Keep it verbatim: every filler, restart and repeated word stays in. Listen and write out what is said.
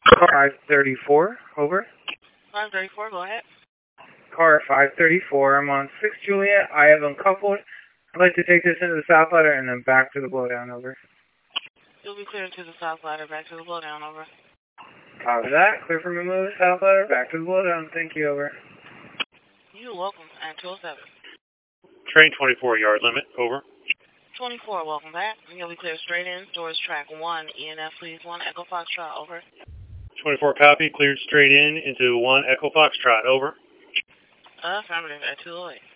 five thirty-four, over. five thirty-four, go ahead. Car five thirty-four, I'm on six Juliet. I have uncoupled. I'd like to take this into the south ladder and then back to the blowdown, over. You'll be cleared to the south ladder, back to the blowdown, over. Copy that. Clear for move, south ladder, back to the blowdown. Thank you, over. You're welcome, at two oh seven. Train twenty-four, yard limit, over. twenty-four, welcome back. You'll be cleared straight in, doors track one, E N F, please, one, Echo Foxtrot, over. twenty-four, copy, cleared straight in into one, Echo Foxtrot, over. Affirmative, at two oh eight.